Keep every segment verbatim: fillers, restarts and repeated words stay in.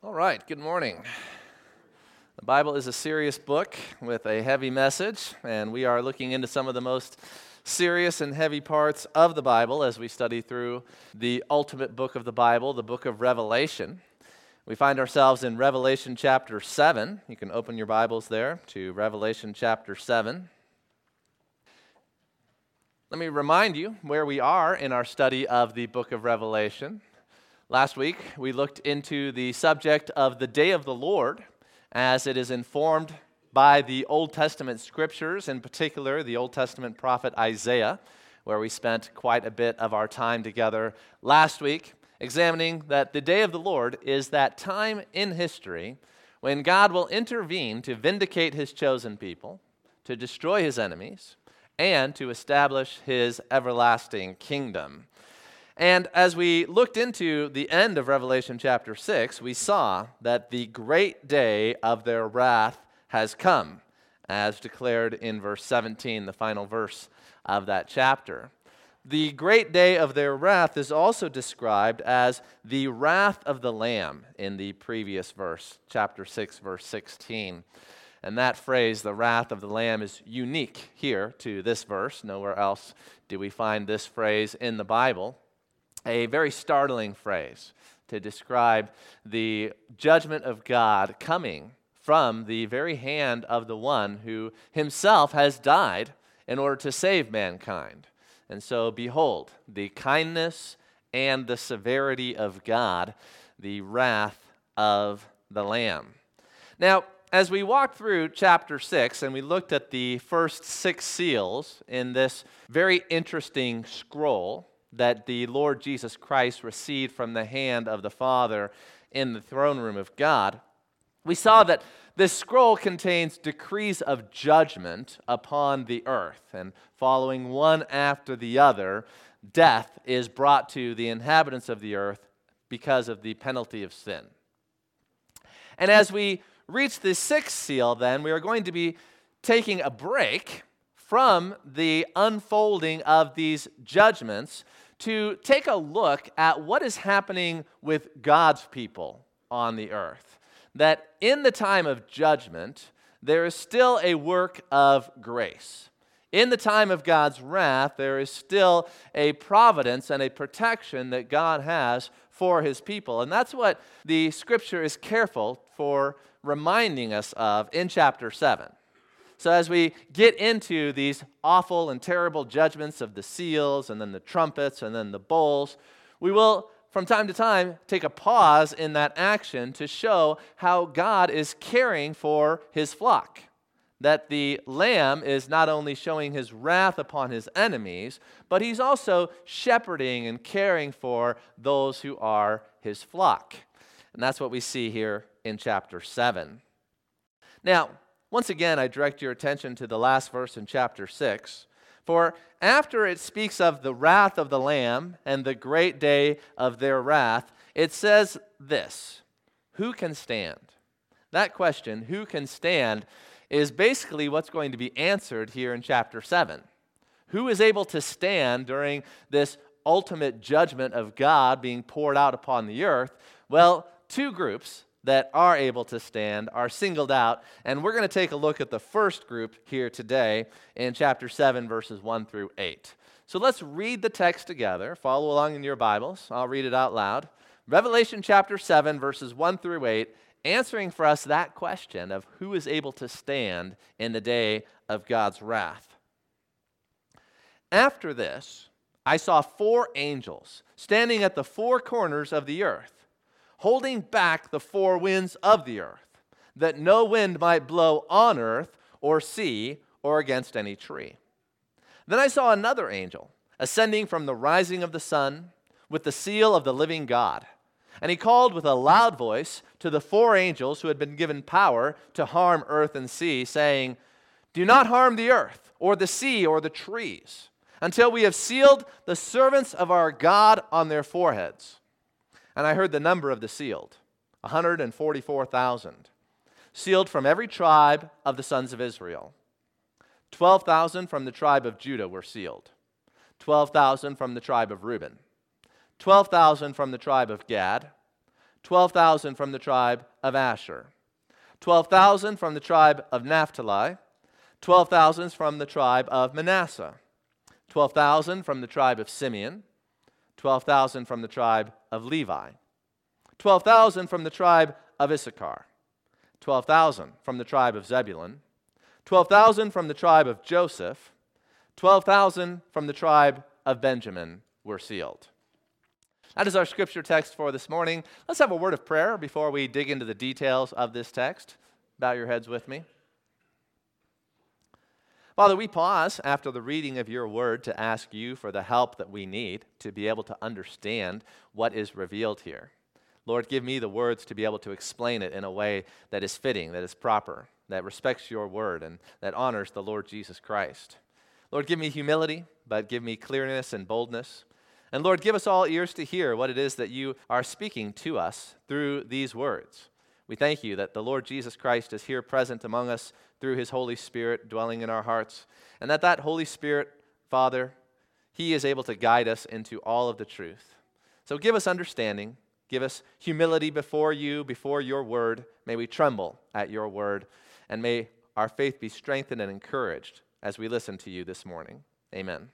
All right, good morning. The Bible is a serious book with a heavy message, and we are looking into some of the most serious and heavy parts of the Bible as we study through the ultimate book of the Bible, the book of Revelation. We find ourselves in Revelation chapter seven. You can open your Bibles there to Revelation chapter seven. Let me remind you where we are in our study of the book of Revelation. Last week, we looked into the subject of the day of the Lord as it is informed by the Old Testament scriptures, in particular the Old Testament prophet Isaiah, where we spent quite a bit of our time together last week, examining that the day of the Lord is that time in history when God will intervene to vindicate his chosen people, to destroy his enemies, and to establish his everlasting kingdom. And as we looked into the end of Revelation chapter six, we saw that the great day of their wrath has come, as declared in verse seventeen, the final verse of that chapter. The great day of their wrath is also described as the wrath of the Lamb in the previous verse, chapter six, verse sixteen. And that phrase, the wrath of the Lamb, is unique here to this verse. Nowhere else do we find this phrase in the Bible. A very startling phrase to describe the judgment of God coming from the very hand of the one who himself has died in order to save mankind. And so, behold, the kindness and the severity of God, the wrath of the Lamb. Now, as we walked through chapter six and we looked at the first six seals in this very interesting scroll that the Lord Jesus Christ received from the hand of the Father in the throne room of God, we saw that this scroll contains decrees of judgment upon the earth, and following one after the other, death is brought to the inhabitants of the earth because of the penalty of sin. And as we reach the sixth seal, then, we are going to be taking a break from the unfolding of these judgments to take a look at what is happening with God's people on the earth. That in the time of judgment, there is still a work of grace. In the time of God's wrath, there is still a providence and a protection that God has for his people. And that's what the scripture is careful for reminding us of in chapter seven. So as we get into these awful and terrible judgments of the seals and then the trumpets and then the bowls, we will from time to time take a pause in that action to show how God is caring for his flock. That the Lamb is not only showing his wrath upon his enemies, but he's also shepherding and caring for those who are his flock. And that's what we see here in chapter seven. Now, once again, I direct your attention to the last verse in chapter six. For after it speaks of the wrath of the Lamb and the great day of their wrath, it says this: who can stand? That question, who can stand, is basically what's going to be answered here in chapter seven. Who is able to stand during this ultimate judgment of God being poured out upon the earth? Well, two groups that are able to stand are singled out, and we're going to take a look at the first group here today in chapter seven, verses one through eight. So let's read the text together. Follow along in your Bibles. I'll read it out loud. Revelation chapter seven, verses one through eight, answering for us that question of who is able to stand in the day of God's wrath. After this, I saw four angels standing at the four corners of the earth, holding back the four winds of the earth, that no wind might blow on earth or sea or against any tree. Then I saw another angel ascending from the rising of the sun with the seal of the living God. And he called with a loud voice to the four angels who had been given power to harm earth and sea, saying, "Do not harm the earth or the sea or the trees, until we have sealed the servants of our God on their foreheads." And I heard the number of the sealed, one hundred forty-four thousand, sealed from every tribe of the sons of Israel. twelve thousand from the tribe of Judah were sealed, twelve thousand from the tribe of Reuben, twelve thousand from the tribe of Gad, twelve thousand from the tribe of Asher, twelve thousand from the tribe of Naphtali, twelve thousand from the tribe of Manasseh, twelve thousand from the tribe of Simeon, twelve thousand from the tribe of Levi, twelve thousand from the tribe of Issachar, twelve thousand from the tribe of Zebulun, twelve thousand from the tribe of Joseph, twelve thousand from the tribe of Benjamin were sealed. That is our scripture text for this morning. Let's have a word of prayer before we dig into the details of this text. Bow your heads with me. Father, we pause after the reading of your word to ask you for the help that we need to be able to understand what is revealed here. Lord, give me the words to be able to explain it in a way that is fitting, that is proper, that respects your word, and that honors the Lord Jesus Christ. Lord, give me humility, but give me clearness and boldness. And Lord, give us all ears to hear what it is that you are speaking to us through these words. We thank you that the Lord Jesus Christ is here present among us through his Holy Spirit dwelling in our hearts, and that that Holy Spirit, Father, he is able to guide us into all of the truth. So give us understanding, give us humility before you, before your word. May we tremble at your word, and may our faith be strengthened and encouraged as we listen to you this morning. Amen.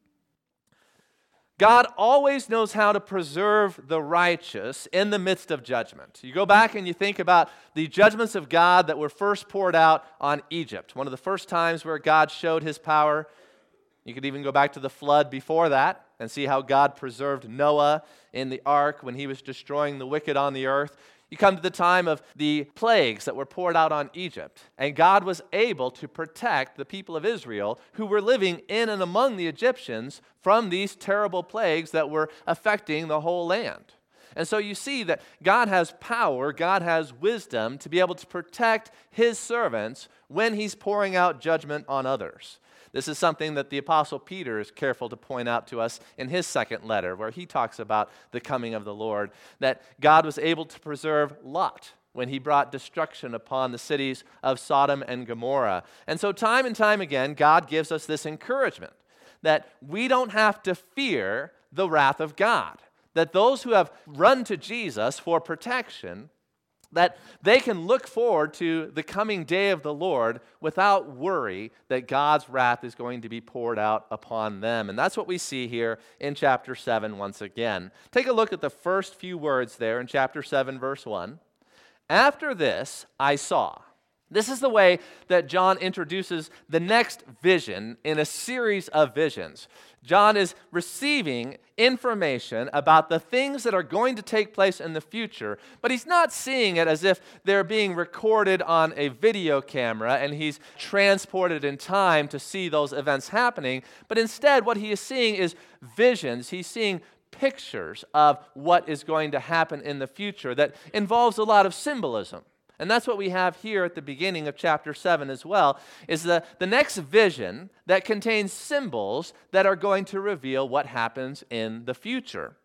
God always knows how to preserve the righteous in the midst of judgment. You go back and you think about the judgments of God that were first poured out on Egypt. One of the first times where God showed his power. You could even go back to the flood before that and see how God preserved Noah in the ark when he was destroying the wicked on the earth. You come to the time of the plagues that were poured out on Egypt, and God was able to protect the people of Israel who were living in and among the Egyptians from these terrible plagues that were affecting the whole land. And so you see that God has power, God has wisdom to be able to protect his servants when he's pouring out judgment on others. This is something that the Apostle Peter is careful to point out to us in his second letter, where he talks about the coming of the Lord, that God was able to preserve Lot when he brought destruction upon the cities of Sodom and Gomorrah. And so time and time again, God gives us this encouragement that we don't have to fear the wrath of God, that those who have run to Jesus for protection, that they can look forward to the coming day of the Lord without worry that God's wrath is going to be poured out upon them. And that's what we see here in chapter seven once again. Take a look at the first few words there in chapter seven, verse one. After this, I saw. This is the way that John introduces the next vision in a series of visions. John is receiving information about the things that are going to take place in the future, but he's not seeing it as if they're being recorded on a video camera and he's transported in time to see those events happening, but instead what he is seeing is visions. He's seeing pictures of what is going to happen in the future that involves a lot of symbolism. And that's what we have here at the beginning of chapter seven as well, is the, the next vision that contains symbols that are going to reveal what happens in the future.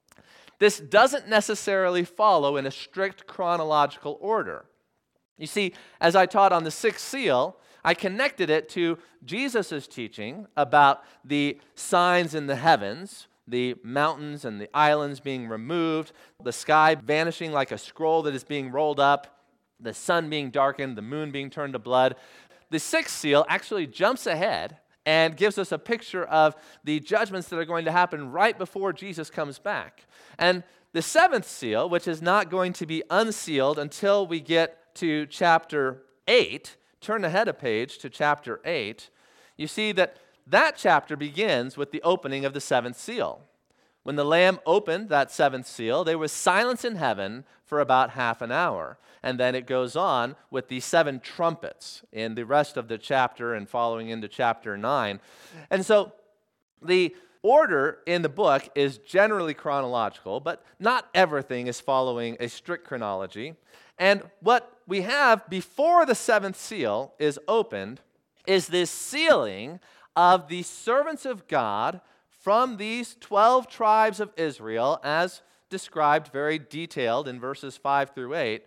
This doesn't necessarily follow in a strict chronological order. You see, as I taught on the sixth seal, I connected it to Jesus' teaching about the signs in the heavens, the mountains and the islands being removed, the sky vanishing like a scroll that is being rolled up, the sun being darkened, the moon being turned to blood. The sixth seal actually jumps ahead and gives us a picture of the judgments that are going to happen right before Jesus comes back. And the seventh seal, which is not going to be unsealed until we get to chapter eight, turn ahead a page to chapter eight, you see that that chapter begins with the opening of the seventh seal. When the Lamb opened that seventh seal, there was silence in heaven for about half an hour. And then it goes on with the seven trumpets in the rest of the chapter and following into chapter nine. And so the order in the book is generally chronological, but not everything is following a strict chronology. And what we have before the seventh seal is opened is this sealing of the servants of God from these twelve tribes of Israel, as described very detailed in verses five through eight,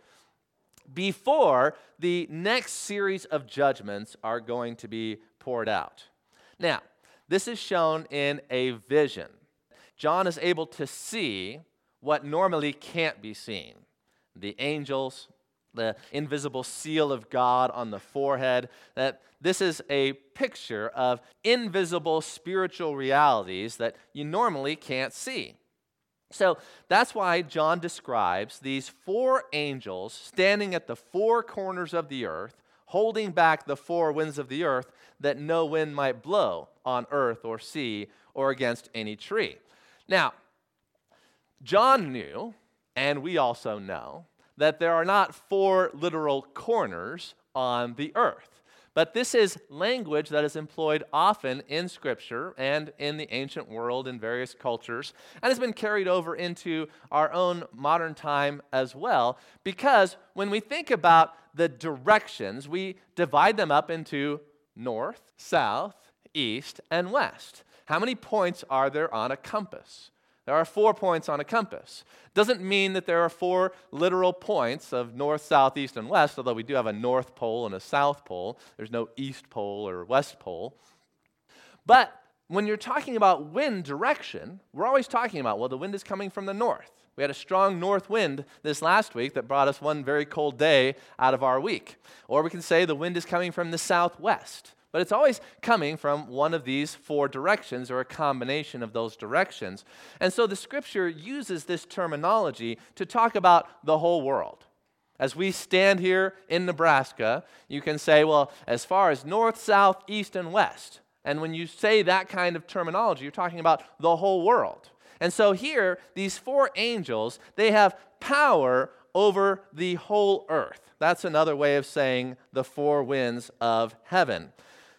before the next series of judgments are going to be poured out. Now, this is shown in a vision. John is able to see what normally can't be seen. the angels, the invisible seal of God on the forehead, that this is a picture of invisible spiritual realities that you normally can't see. So that's why John describes these four angels standing at the four corners of the earth, holding back the four winds of the earth that no wind might blow on earth or sea or against any tree. Now, John knew, and we also know, that there are not four literal corners on the earth. But this is language that is employed often in Scripture and in the ancient world in various cultures, and has been carried over into our own modern time as well, because when we think about the directions, we divide them up into north, south, east, and west. How many points are there on a compass? There are four points on a compass. Doesn't mean that there are four literal points of north, south, east, and west, although we do have a north pole and a south pole. There's no east pole or west pole. But when you're talking about wind direction, we're always talking about, well, the wind is coming from the north. We had a strong north wind this last week that brought us one very cold day out of our week. Or we can say the wind is coming from the southwest. But it's always coming from one of these four directions or a combination of those directions. And so the Scripture uses this terminology to talk about the whole world. As we stand here in Nebraska, you can say, well, as far as north, south, east, and west. And when you say that kind of terminology, you're talking about the whole world. And so here, these four angels, they have power over the whole earth. That's another way of saying the four winds of heaven.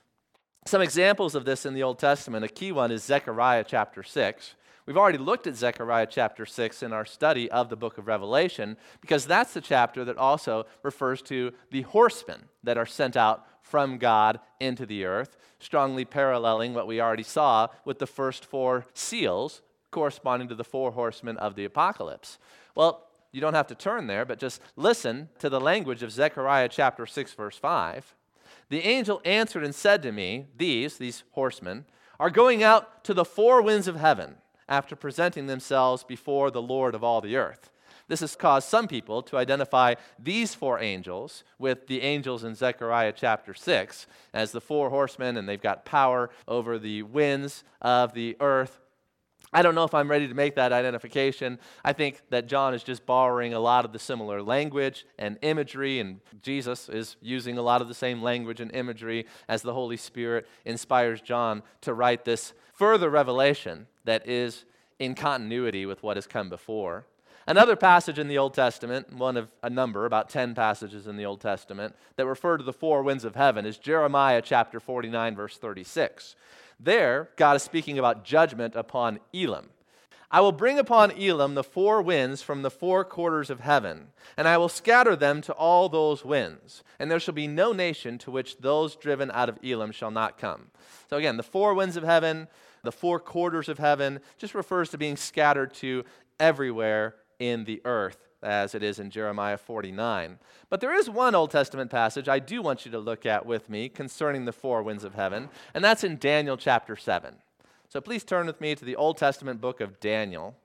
Some examples of this in the Old Testament, a key one is Zechariah chapter six. We've already looked at Zechariah chapter six in our study of the book of Revelation, because that's the chapter that also refers to the horsemen that are sent out from God into the earth, strongly paralleling what we already saw with the first four seals corresponding to the four horsemen of the apocalypse. Well, you don't have to turn there, but just listen to the language of Zechariah chapter six, verse five. The angel answered and said to me, these, these horsemen, are going out to the four winds of heaven after presenting themselves before the Lord of all the earth. This has caused some people to identify these four angels with the angels in Zechariah chapter six as the four horsemen, and they've got power over the winds of the earth. I don't know if I'm ready to make that identification. I think that John is just borrowing a lot of the similar language and imagery, and Jesus is using a lot of the same language and imagery as the Holy Spirit inspires John to write this further revelation that is in continuity with what has come before. Another passage in the Old Testament, one of a number, about ten passages in the Old Testament, that refer to the four winds of heaven is Jeremiah chapter forty-nine, verse thirty-six. There, God is speaking about judgment upon Elam. I will bring upon Elam the four winds from the four quarters of heaven, and I will scatter them to all those winds, and there shall be no nation to which those driven out of Elam shall not come. So again, the four winds of heaven, the four quarters of heaven, just refers to being scattered to everywhere in the earth, as it is in Jeremiah forty-nine. But there is one Old Testament passage I do want you to look at with me concerning the four winds of heaven, and that's in Daniel chapter seven. So please turn with me to the Old Testament book of Daniel.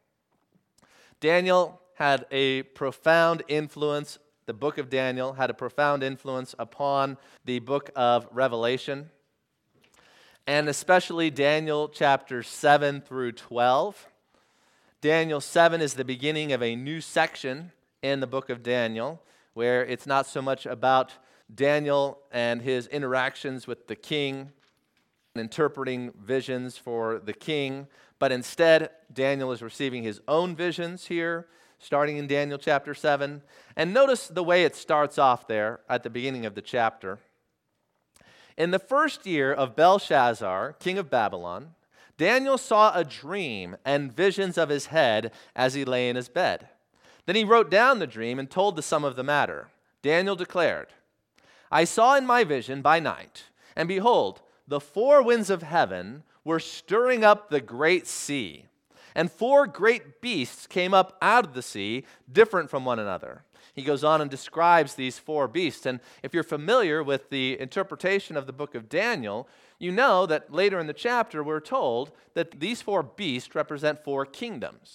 Daniel had a profound influence, the book of Daniel had a profound influence upon the book of Revelation, and especially Daniel chapters seven through twelve. Daniel seven is the beginning of a new section in the book of Daniel, where it's not so much about Daniel and his interactions with the king and interpreting visions for the king, but instead Daniel is receiving his own visions here, starting in Daniel chapter seven. And notice the way it starts off there at the beginning of the chapter. In the first year of Belshazzar, king of Babylon, Daniel saw a dream and visions of his head as he lay in his bed. Then he wrote down the dream and told the sum of the matter. Daniel declared, I saw in my vision by night, and behold, the four winds of heaven were stirring up the great sea, and four great beasts came up out of the sea, different from one another. He goes on and describes these four beasts. And if you're familiar with the interpretation of the book of Daniel, you know that later in the chapter we're told that these four beasts represent four kingdoms.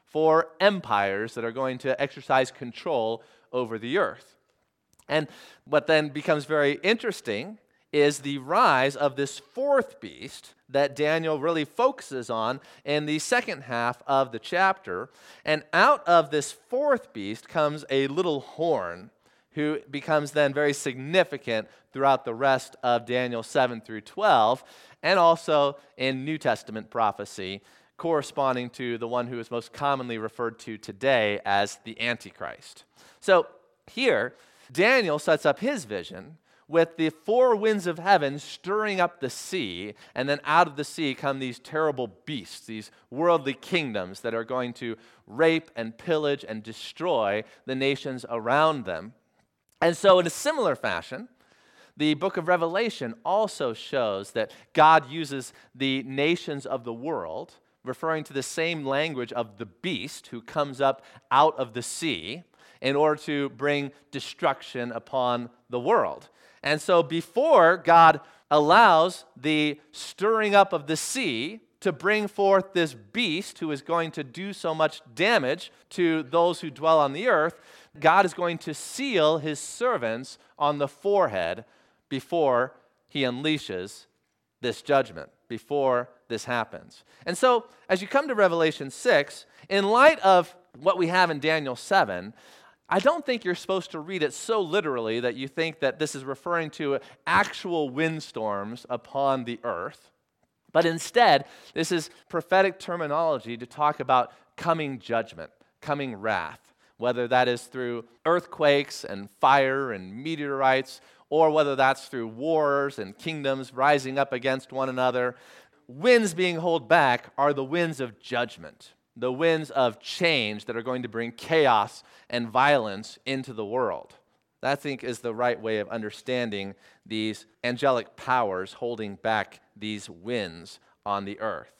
for empires that are going to exercise control over the earth. And what then becomes very interesting is the rise of this fourth beast that Daniel really focuses on in the second half of the chapter. And out of this fourth beast comes a little horn who becomes then very significant throughout the rest of Daniel seven through twelve, and also in New Testament prophecy, corresponding to the one who is most commonly referred to today as the Antichrist. So here, Daniel sets up his vision with the four winds of heaven stirring up the sea, and then out of the sea come these terrible beasts, these worldly kingdoms that are going to rape and pillage and destroy the nations around them. And so in a similar fashion, the book of Revelation also shows that God uses the nations of the world, referring to the same language of the beast who comes up out of the sea, in order to bring destruction upon the world. And so before God allows the stirring up of the sea to bring forth this beast who is going to do so much damage to those who dwell on the earth, God is going to seal his servants on the forehead before he unleashes this judgment, before this happens. And so as you come to Revelation six, in light of what we have in Daniel seven, I don't think you're supposed to read it so literally that you think that this is referring to actual windstorms upon the earth. But instead, this is prophetic terminology to talk about coming judgment, coming wrath, whether that is through earthquakes and fire and meteorites, or whether that's through wars and kingdoms rising up against one another. Winds being held back are the winds of judgment, the winds of change that are going to bring chaos and violence into the world. That, I think, is the right way of understanding these angelic powers holding back these winds on the earth.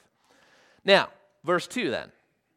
Now, verse two then.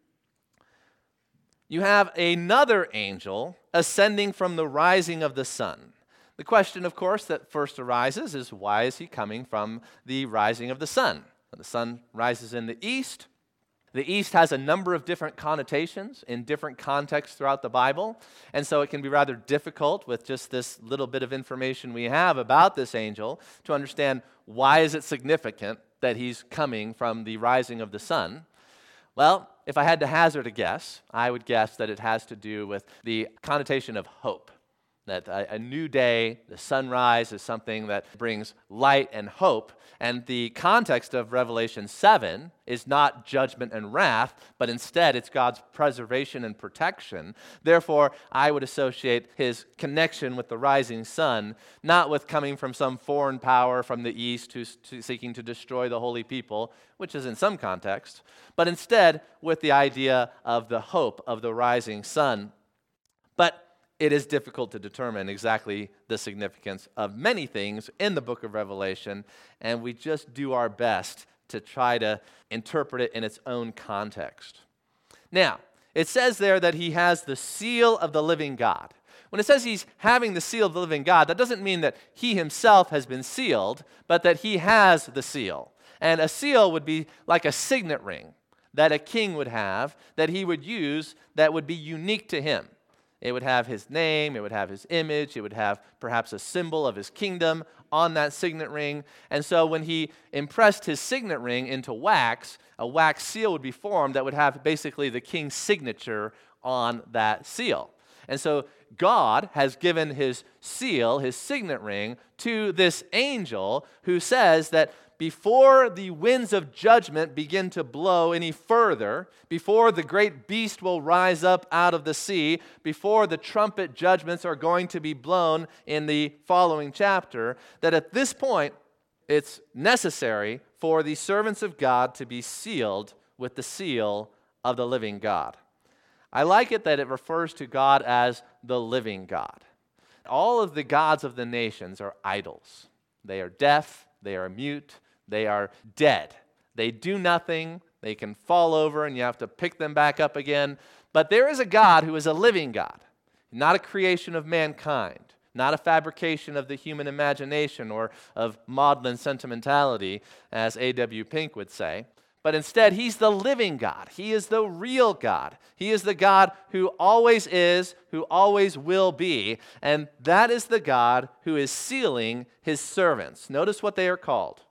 You have another angel ascending from the rising of the sun. The question, of course, that first arises is, why is he coming from the rising of the sun? The sun rises in the east. The east has a number of different connotations in different contexts throughout the Bible, and so it can be rather difficult with just this little bit of information we have about this angel to understand why is it significant that he's coming from the rising of the sun. Well, if I had to hazard a guess, I would guess that it has to do with the connotation of hope. That a, a new day, the sunrise, is something that brings light and hope. And the context of Revelation seven is not judgment and wrath, but instead it's God's preservation and protection. Therefore, I would associate his connection with the rising sun, not with coming from some foreign power from the east who's to seeking to destroy the holy people, which is in some context, but instead with the idea of the hope of the rising sun. But it is difficult to determine exactly the significance of many things in the book of Revelation, and we just do our best to try to interpret it in its own context. Now, it says there that he has the seal of the living God. When it says he's having the seal of the living God, that doesn't mean that he himself has been sealed, but that he has the seal. And a seal would be like a signet ring that a king would have, that he would use, that would be unique to him. It would have his name, it would have his image, it would have perhaps a symbol of his kingdom on that signet ring. And so when he impressed his signet ring into wax, a wax seal would be formed that would have basically the king's signature on that seal. And so God has given his seal, his signet ring, to this angel who says that before the winds of judgment begin to blow any further, before the great beast will rise up out of the sea, before the trumpet judgments are going to be blown in the following chapter, that at this point it's necessary for the servants of God to be sealed with the seal of the living God. I like it that it refers to God as the living God. All of the gods of the nations are idols. They are deaf, they are mute, they are dead. They do nothing. They can fall over and you have to pick them back up again. But there is a God who is a living God, not a creation of mankind, not a fabrication of the human imagination or of maudlin sentimentality, as A W Pink would say, but instead he's the living God. He is the real God. He is the God who always is, who always will be, and that is the God who is sealing his servants. Notice what they are called.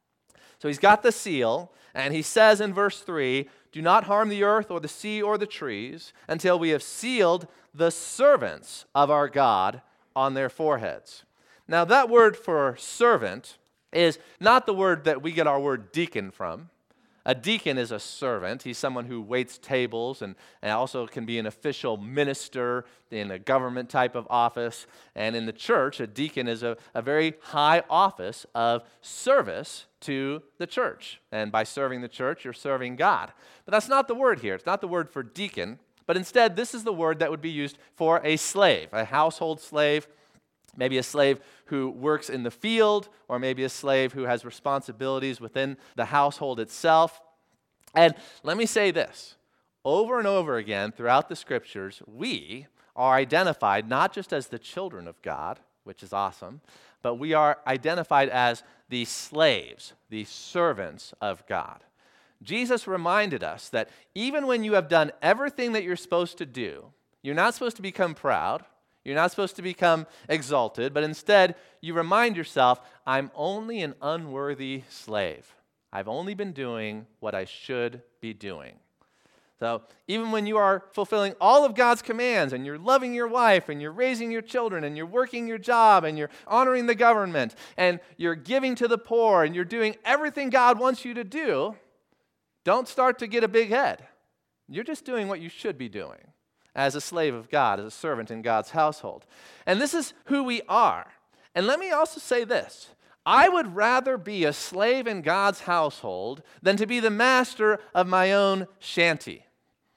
So he's got the seal, and he says in verse three, "Do not harm the earth or the sea or the trees until we have sealed the servants of our God on their foreheads." Now that word for servant is not the word that we get our word deacon from. A deacon is a servant. He's someone who waits tables and, and also can be an official minister in a government type of office. And in the church, a deacon is a, a very high office of service to the church. And by serving the church, you're serving God. But that's not the word here. It's not the word for deacon. But instead, this is the word that would be used for a slave, a household slave. Maybe a slave who works in the field, or maybe a slave who has responsibilities within the household itself. And let me say this, over and over again throughout the scriptures, we are identified not just as the children of God, which is awesome, but we are identified as the slaves, the servants of God. Jesus reminded us that even when you have done everything that you're supposed to do, you're not supposed to become proud. You're not supposed to become exalted, but instead you remind yourself, I'm only an unworthy slave. I've only been doing what I should be doing. So even when you are fulfilling all of God's commands and you're loving your wife and you're raising your children and you're working your job and you're honoring the government and you're giving to the poor and you're doing everything God wants you to do, don't start to get a big head. You're just doing what you should be doing as a slave of God, as a servant in God's household. And this is who we are. And let me also say this. I would rather be a slave in God's household than to be the master of my own shanty.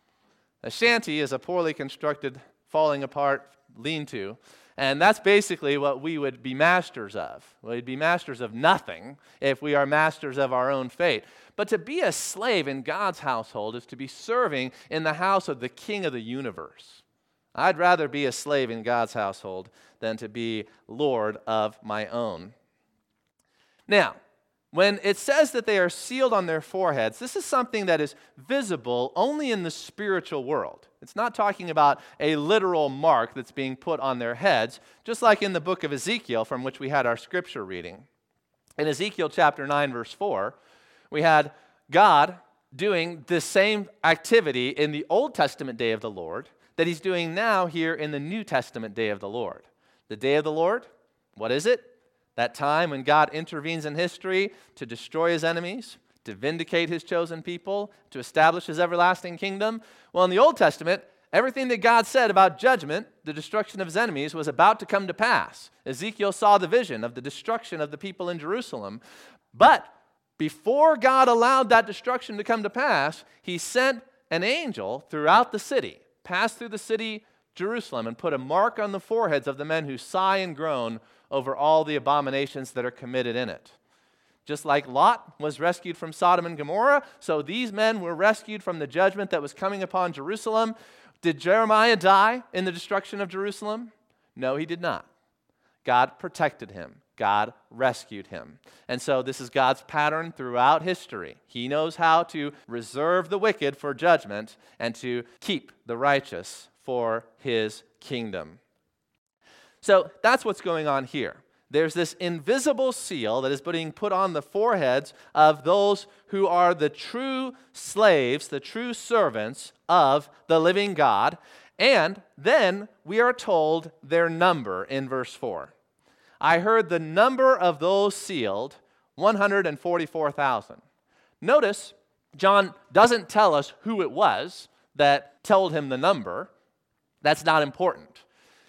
A shanty is a poorly constructed, falling apart lean-to, and that's basically what we would be masters of. We'd be masters of nothing if we are masters of our own fate. But to be a slave in God's household is to be serving in the house of the King of the universe. I'd rather be a slave in God's household than to be Lord of my own. Now, when it says that they are sealed on their foreheads, this is something that is visible only in the spiritual world. It's not talking about a literal mark that's being put on their heads, just like in the book of Ezekiel, from which we had our scripture reading. In Ezekiel chapter nine, verse four, we had God doing the same activity in the Old Testament day of the Lord that he's doing now here in the New Testament day of the Lord. The day of the Lord, what is it? That time when God intervenes in history to destroy his enemies, to vindicate his chosen people, to establish his everlasting kingdom. Well, in the Old Testament, everything that God said about judgment, the destruction of his enemies, was about to come to pass. Ezekiel saw the vision of the destruction of the people in Jerusalem. But before God allowed that destruction to come to pass, he sent an angel throughout the city, passed through the city, Jerusalem, and put a mark on the foreheads of the men who sigh and groan over all the abominations that are committed in it. Just like Lot was rescued from Sodom and Gomorrah, so these men were rescued from the judgment that was coming upon Jerusalem. Did Jeremiah die in the destruction of Jerusalem? No, he did not. God protected him. God rescued him. And so this is God's pattern throughout history. He knows how to reserve the wicked for judgment and to keep the righteous for his kingdom. So that's what's going on here. There's this invisible seal that is being put on the foreheads of those who are the true slaves, the true servants of the living God. And then we are told their number in verse four. I heard the number of those sealed, one hundred forty-four thousand. Notice, John doesn't tell us who it was that told him the number. That's not important.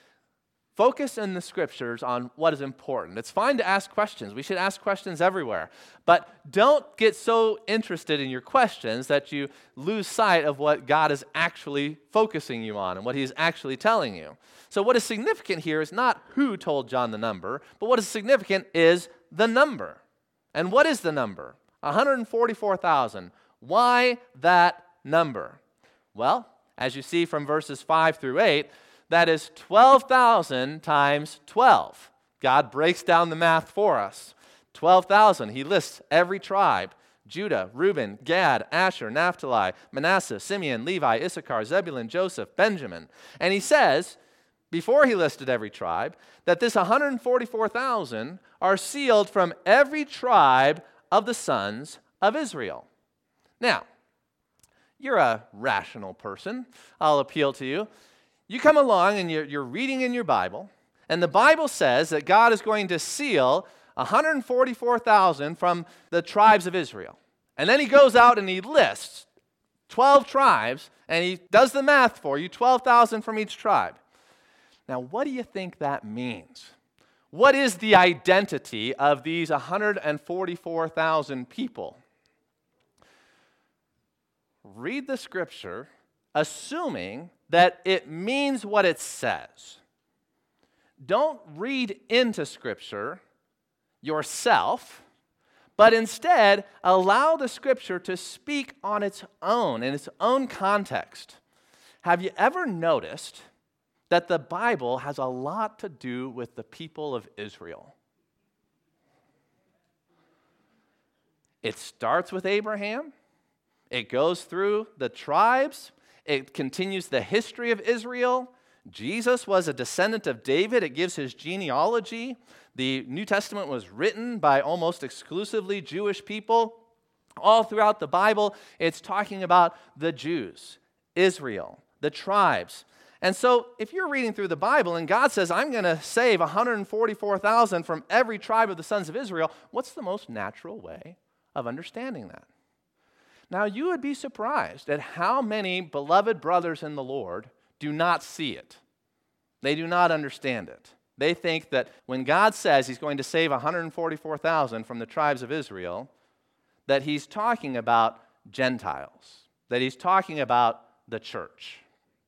Focus in the scriptures on what is important. It's fine to ask questions. We should ask questions everywhere. But don't get so interested in your questions that you lose sight of what God is actually focusing you on and what he's actually telling you. So what is significant here is not who told John the number, but what is significant is the number. And what is the number? one hundred forty-four thousand. Why that number? Well, as you see from verses five through eight, that is twelve thousand times twelve. God breaks down the math for us. twelve thousand. He lists every tribe. Judah, Reuben, Gad, Asher, Naphtali, Manasseh, Simeon, Levi, Issachar, Zebulun, Joseph, Benjamin. And he says, before he listed every tribe, that this one hundred forty-four thousand are sealed from every tribe of the sons of Israel. Now, you're a rational person. I'll appeal to you. You come along and you're, you're reading in your Bible, and the Bible says that God is going to seal one hundred forty-four thousand from the tribes of Israel. And then he goes out and he lists twelve tribes, and he does the math for you, twelve thousand from each tribe. Now, what do you think that means? What is the identity of these one hundred forty-four thousand people? Read the scripture, assuming that it means what it says. Don't read into scripture yourself, but instead allow the scripture to speak on its own, in its own context. Have you ever noticed that the Bible has a lot to do with the people of Israel? It starts with Abraham. It goes through the tribes. It continues the history of Israel. Jesus was a descendant of David. It gives his genealogy. The New Testament was written by almost exclusively Jewish people. All throughout the Bible, it's talking about the Jews, Israel, the tribes. And so if you're reading through the Bible and God says, I'm going to save one hundred forty-four thousand from every tribe of the sons of Israel, what's the most natural way of understanding that? Now, you would be surprised at how many beloved brothers in the Lord do not see it. They do not understand it. They think that when God says he's going to save one hundred forty-four thousand from the tribes of Israel, that he's talking about Gentiles, that he's talking about the church.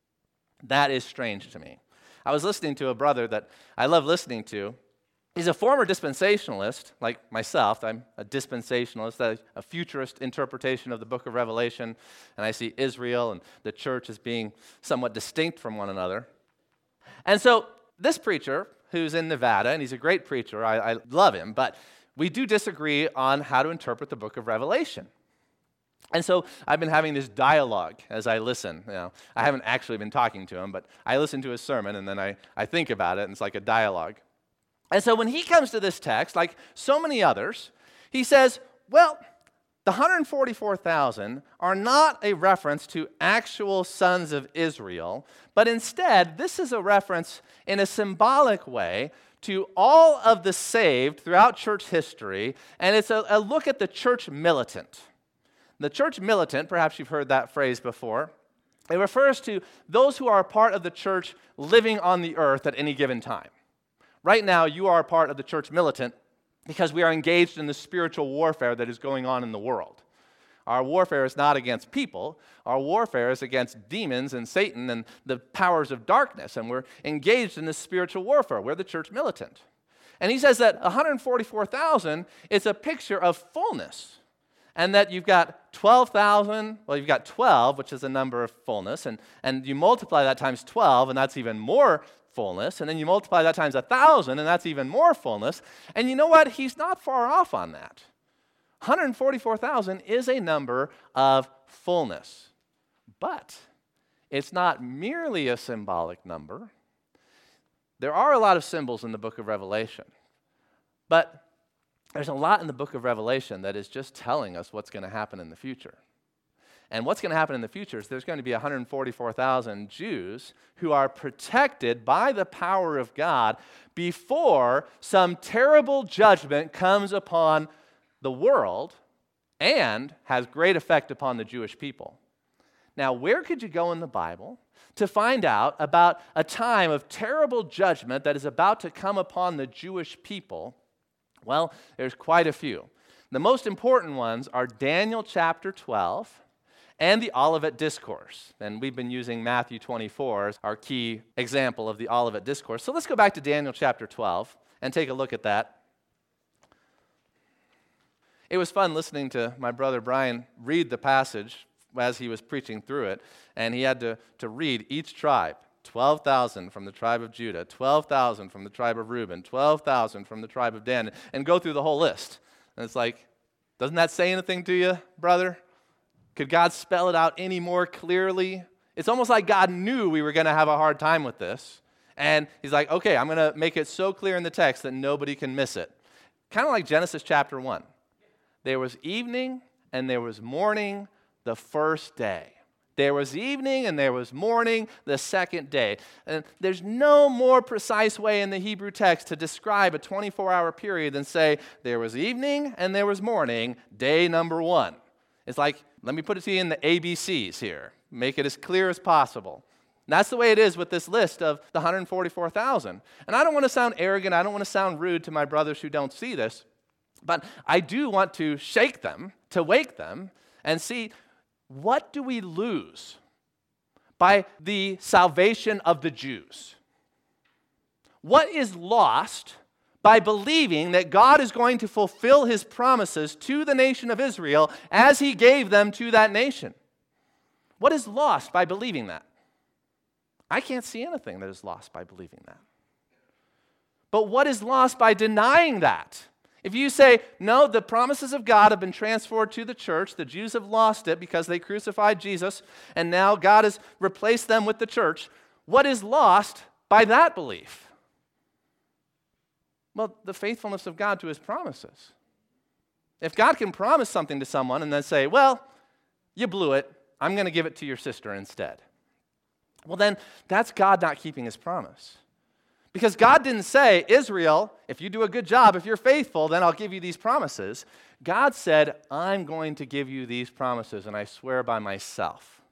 That is strange to me. I was listening to a brother that I love listening to. He's a former dispensationalist, like myself. I'm a dispensationalist, a futurist interpretation of the book of Revelation, and I see Israel and the church as being somewhat distinct from one another. And so this preacher, who's in Nevada, and he's a great preacher, I, I love him, but we do disagree on how to interpret the book of Revelation. And so I've been having this dialogue as I listen. You know, I haven't actually been talking to him, but I listen to his sermon, and then I, I think about it, and it's like a dialogue. And so when he comes to this text, like so many others, he says, well, the one hundred forty-four thousand are not a reference to actual sons of Israel, but instead, this is a reference in a symbolic way to all of the saved throughout church history, and it's a, a look at the church militant. The church militant, perhaps you've heard that phrase before, it refers to those who are a part of the church living on the earth at any given time. Right now, you are a part of the church militant because we are engaged in the spiritual warfare that is going on in the world. Our warfare is not against people. Our warfare is against demons and Satan and the powers of darkness, and we're engaged in this spiritual warfare. We're the church militant. And he says that one hundred forty-four thousand is a picture of fullness, and that you've got twelve thousand, well, you've got twelve, which is a number of fullness, and, and you multiply that times twelve, and that's even more fullness, and then you multiply that times one thousand, and that's even more fullness. And you know what? He's not far off on that. one hundred forty-four thousand is a number of fullness, but it's not merely a symbolic number. There are a lot of symbols in the book of Revelation, but there's a lot in the book of Revelation that is just telling us what's going to happen in the future. And what's going to happen in the future is there's going to be one hundred forty-four thousand Jews who are protected by the power of God before some terrible judgment comes upon the world and has great effect upon the Jewish people. Now, where could you go in the Bible to find out about a time of terrible judgment that is about to come upon the Jewish people? Well, there's quite a few. The most important ones are Daniel chapter twelve and the Olivet Discourse. And we've been using Matthew twenty-four as our key example of the Olivet Discourse. So let's go back to Daniel chapter twelve and take a look at that. It was fun listening to my brother Brian read the passage as he was preaching through it, and he had to, to read each tribe. twelve thousand from the tribe of Judah, twelve thousand from the tribe of Reuben, twelve thousand from the tribe of Dan, and go through the whole list. And it's like, Doesn't that say anything to you, brother? Could God spell it out any more clearly? It's almost like God knew we were going to have a hard time with this. And he's like, okay, I'm going to make it so clear in the text that nobody can miss it. Kind of like Genesis chapter one. There was evening and there was morning the first day. There was evening and there was morning the second day. And there's no more precise way in the Hebrew text to describe a twenty-four hour period than say, there was evening and there was morning, day number one. It's like, let me put it to you in the A B Cs here. Make it as clear as possible. And that's the way it is with this list of the one hundred forty-four thousand. And I don't want to sound arrogant. I don't want to sound rude to my brothers who don't see this. But I do want to shake them, to wake them, and see, what do we lose by the salvation of the Jews? What is lost by believing that God is going to fulfill his promises to the nation of Israel as he gave them to that nation? What is lost by believing that? I can't see anything that is lost by believing that. But what is lost by denying that? If you say, no, the promises of God have been transferred to the church, the Jews have lost it because they crucified Jesus, and now God has replaced them with the church, what is lost by that belief? Well, the faithfulness of God to his promises. If God can promise something to someone and then say, well, you blew it, I'm going to give it to your sister instead. Well, then that's God not keeping his promise. Because God didn't say, Israel, if you do a good job, if you're faithful, then I'll give you these promises. God said, I'm going to give you these promises, and I swear by myself.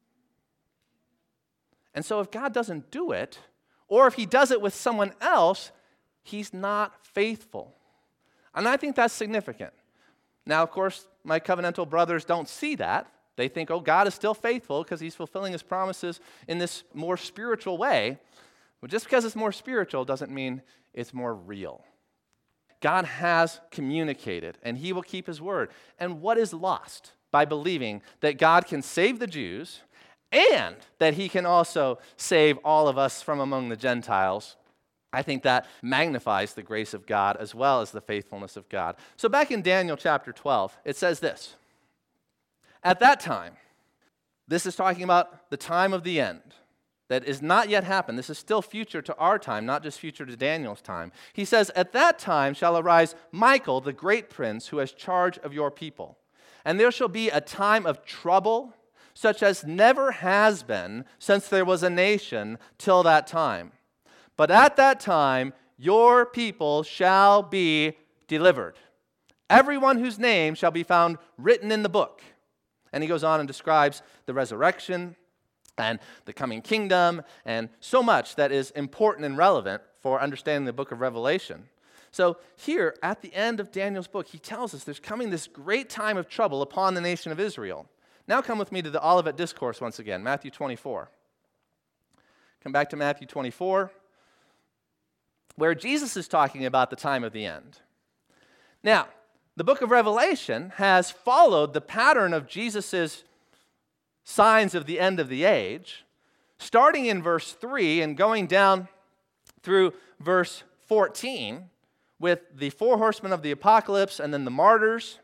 And so if God doesn't do it, or if he does it with someone else, he's not faithful. And I think that's significant. Now, of course, my covenantal brothers don't see that. They think, oh, God is still faithful because he's fulfilling his promises in this more spiritual way. But just because it's more spiritual doesn't mean it's more real. God has communicated, and he will keep his word. And what is lost by believing that God can save the Jews and that he can also save all of us from among the Gentiles? I think that magnifies the grace of God as well as the faithfulness of God. So back in Daniel chapter twelve, it says this. At that time, this is talking about the time of the end that is not yet happened. This is still future to our time, not just future to Daniel's time. He says, at that time shall arise Michael, the great prince, who has charge of your people. And there shall be a time of trouble, such as never has been since there was a nation till that time. But at that time, your people shall be delivered. Everyone whose name shall be found written in the book. And he goes on and describes the resurrection and the coming kingdom and so much that is important and relevant for understanding the book of Revelation. So here, at the end of Daniel's book, he tells us there's coming this great time of trouble upon the nation of Israel. Now come with me to the Olivet Discourse once again, Matthew twenty-four. Come back to Matthew twenty-four, where Jesus is talking about the time of the end. Now, the book of Revelation has followed the pattern of Jesus' signs of the end of the age, starting in verse three and going down through verse fourteen with the four horsemen of the apocalypse and then the martyrs.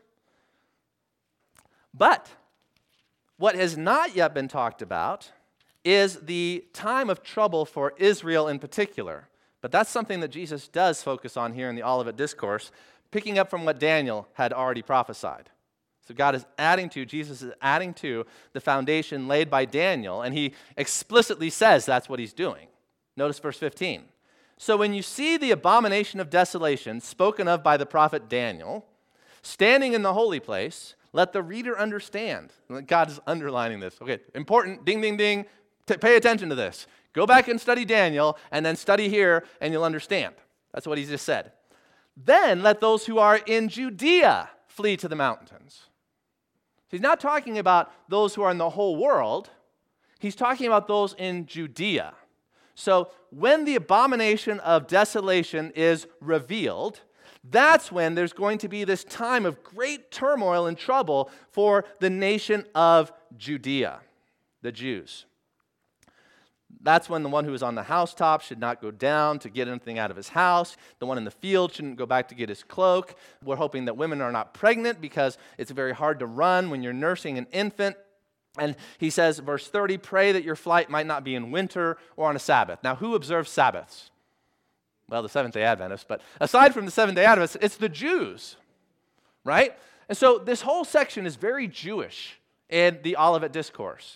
But what has not yet been talked about is the time of trouble for Israel in particular. But that's something that Jesus does focus on here in the Olivet Discourse, picking up from what Daniel had already prophesied. So God is adding to, Jesus is adding to the foundation laid by Daniel, and he explicitly says that's what he's doing. Notice verse fifteen. So when you see the abomination of desolation spoken of by the prophet Daniel, standing in the holy place, let the reader understand. God is underlining this. Okay, important, ding, ding, ding, T- pay attention to this. Go back and study Daniel, and then study here, and you'll understand. That's what he just said. Then let those who are in Judea flee to the mountains. He's not talking about those who are in the whole world. He's talking about those in Judea. So when the abomination of desolation is revealed, that's when there's going to be this time of great turmoil and trouble for the nation of Judea, the Jews. That's when the one who is on the housetop should not go down to get anything out of his house. The one in the field shouldn't go back to get his cloak. We're hoping that women are not pregnant because it's very hard to run when you're nursing an infant. And he says, verse thirty, pray that your flight might not be in winter or on a Sabbath. Now, who observes Sabbaths? Well, the Seventh-day Adventists. But aside from the Seventh-day Adventists, it's the Jews, right? And so this whole section is very Jewish in the Olivet Discourse.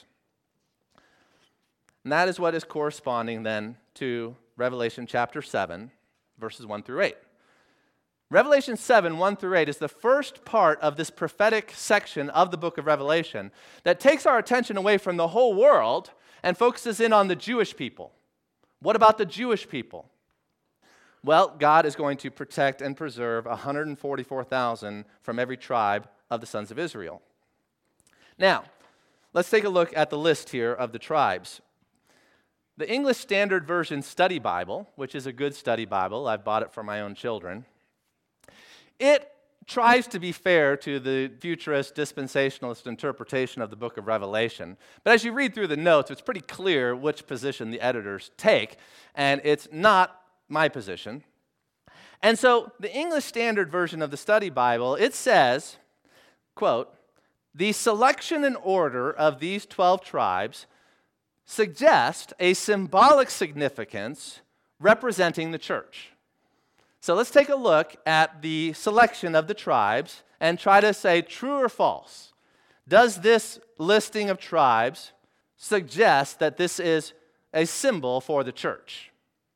And that is what is corresponding then to Revelation chapter seven, verses one through eight. Revelation seven, one through eight is the first part of this prophetic section of the book of Revelation that takes our attention away from the whole world and focuses in on the Jewish people. What about the Jewish people? Well, God is going to protect and preserve one hundred forty-four thousand from every tribe of the sons of Israel. Now, let's take a look at the list here of the tribes. The English Standard Version Study Bible, which is a good study Bible, I've bought it for my own children, it tries to be fair to the futurist, dispensationalist interpretation of the book of Revelation. But as you read through the notes, it's pretty clear which position the editors take, and it's not my position. And so the English Standard Version of the Study Bible, it says, quote, the selection and order of these twelve tribes suggest a symbolic significance representing the church. So let's take a look at the selection of the tribes and try to say true or false. Does this listing of tribes suggest that this is a symbol for the church?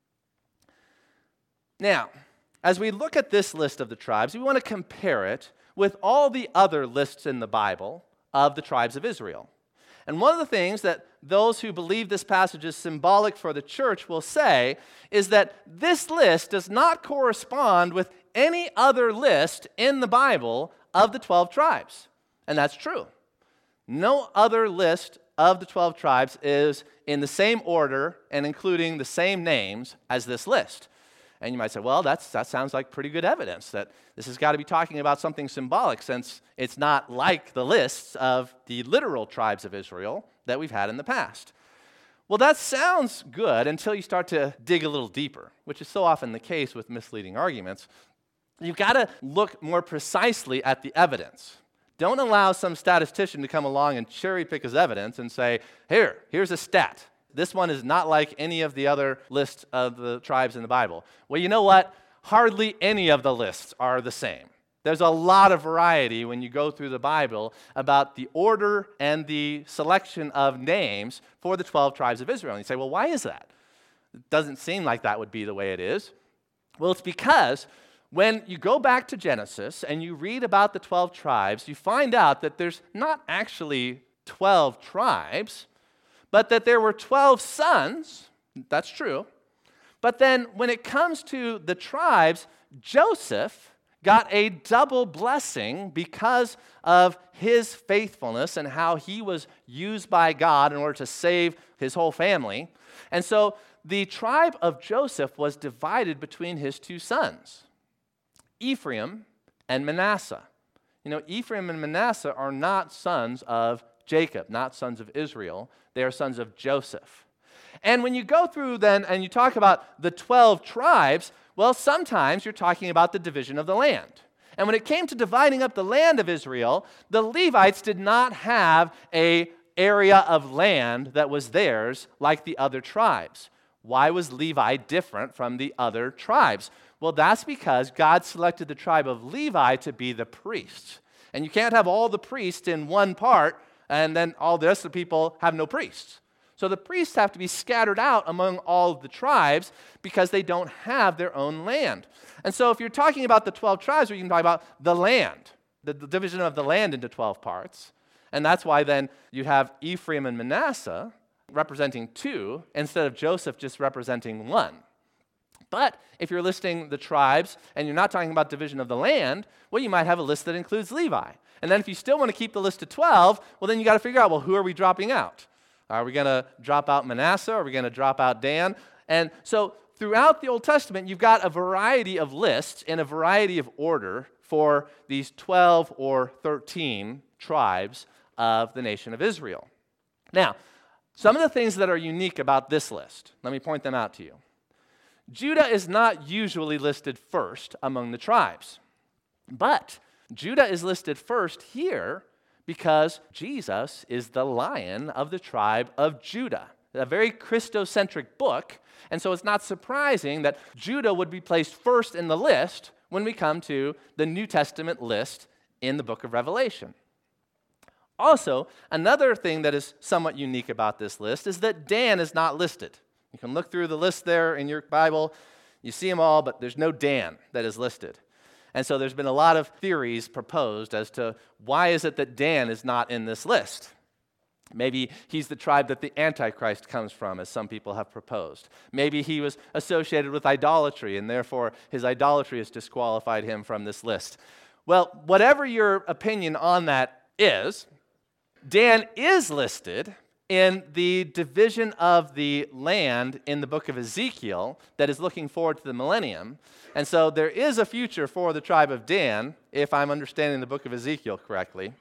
Now, as we look at this list of the tribes, we want to compare it with all the other lists in the Bible of the tribes of Israel. And one of the things that those who believe this passage is symbolic for the church will say is that this list does not correspond with any other list in the Bible of the twelve tribes. And that's true. No other list of the twelve tribes is in the same order and including the same names as this list. And you might say, well, that's, that sounds like pretty good evidence that this has got to be talking about something symbolic since it's not like the lists of the literal tribes of Israel that we've had in the past. Well, that sounds good until you start to dig a little deeper, which is so often the case with misleading arguments. You've got to look more precisely at the evidence. Don't allow some statistician to come along and cherry pick his evidence and say, here, here's a stat. This one is not like any of the other lists of the tribes in the Bible. Well, you know what? Hardly any of the lists are the same. There's a lot of variety when you go through the Bible about the order and the selection of names for the twelve tribes of Israel. And you say, well, why is that? It doesn't seem like that would be the way it is. Well, it's because when you go back to Genesis and you read about the twelve tribes, you find out that there's not actually twelve tribes, but that there were twelve sons. That's true. But then when it comes to the tribes, Joseph got a double blessing because of his faithfulness and how he was used by God in order to save his whole family. And so the tribe of Joseph was divided between his two sons, Ephraim and Manasseh. You know, Ephraim and Manasseh are not sons of Jacob, not sons of Israel. They are sons of Joseph. And when you go through then and you talk about the twelve tribes, well, sometimes you're talking about the division of the land. And when it came to dividing up the land of Israel, the Levites did not have an area of land that was theirs like the other tribes. Why was Levi different from the other tribes? Well, that's because God selected the tribe of Levi to be the priests. And you can't have all the priests in one part and then all the rest of the people have no priests. So the priests have to be scattered out among all of the tribes because they don't have their own land. And so if you're talking about the twelve tribes, we can talk about the land, the, the division of the land into twelve parts. And that's why then you have Ephraim and Manasseh representing two instead of Joseph just representing one. But if you're listing the tribes and you're not talking about division of the land, well, you might have a list that includes Levi. And then if you still want to keep the list of twelve, well, then you got to figure out, well, who are we dropping out? Are we going to drop out Manasseh? Are we going to drop out Dan? And so throughout the Old Testament, you've got a variety of lists in a variety of order for these twelve or thirteen tribes of the nation of Israel. Now, Some of the things that are unique about this list, let me point them out to you. Judah is not usually listed first among the tribes, but Judah is listed first here because Jesus is the Lion of the tribe of Judah, a very Christocentric book, and so it's not surprising that Judah would be placed first in the list when we come to the New Testament list in the book of Revelation. Also, another thing that is somewhat unique about this list is that Dan is not listed. You can look through the list there in your Bible. You see them all, but there's no Dan that is listed. And so there's been a lot of theories proposed as to why is it that Dan is not in this list. Maybe he's the tribe that the Antichrist comes from, as some people have proposed. Maybe he was associated with idolatry, and therefore his idolatry has disqualified him from this list. Well, whatever your opinion on that is, Dan is listed in the division of the land in the book of Ezekiel that is looking forward to the millennium. And so there is a future for the tribe of Dan, if I'm understanding the book of Ezekiel correctly.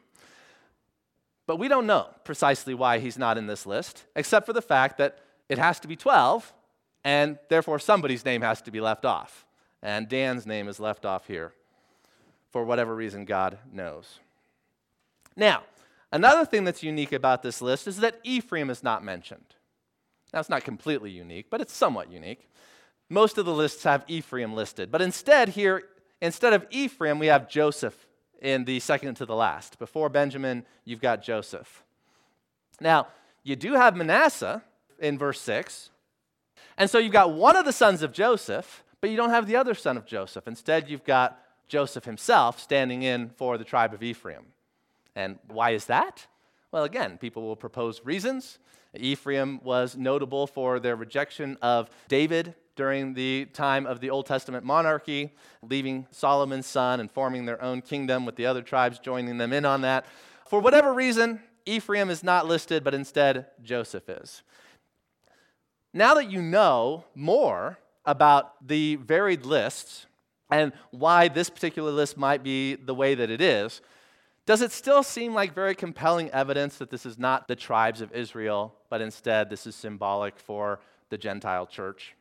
But we don't know precisely why he's not in this list, except for the fact that it has to be twelve, and therefore somebody's name has to be left off. And Dan's name is left off here for whatever reason God knows. Now, another thing that's unique about this list is that Ephraim is not mentioned. Now, it's not completely unique, but it's somewhat unique. Most of the lists have Ephraim listed, but instead here, instead of Ephraim, we have Joseph in the second to the last. Before Benjamin, you've got Joseph. Now, you do have Manasseh in verse six, and so you've got one of the sons of Joseph, but you don't have the other son of Joseph. Instead, you've got Joseph himself standing in for the tribe of Ephraim. And why is that? Well, again, people will propose reasons. Ephraim was notable for their rejection of David during the time of the Old Testament monarchy, leaving Solomon's son and forming their own kingdom with the other tribes joining them in on that. For whatever reason, Ephraim is not listed, but instead Joseph is. Now that you know more about the varied lists and why this particular list might be the way that it is, does it still seem like very compelling evidence that this is not the tribes of Israel, but instead this is symbolic for the Gentile church?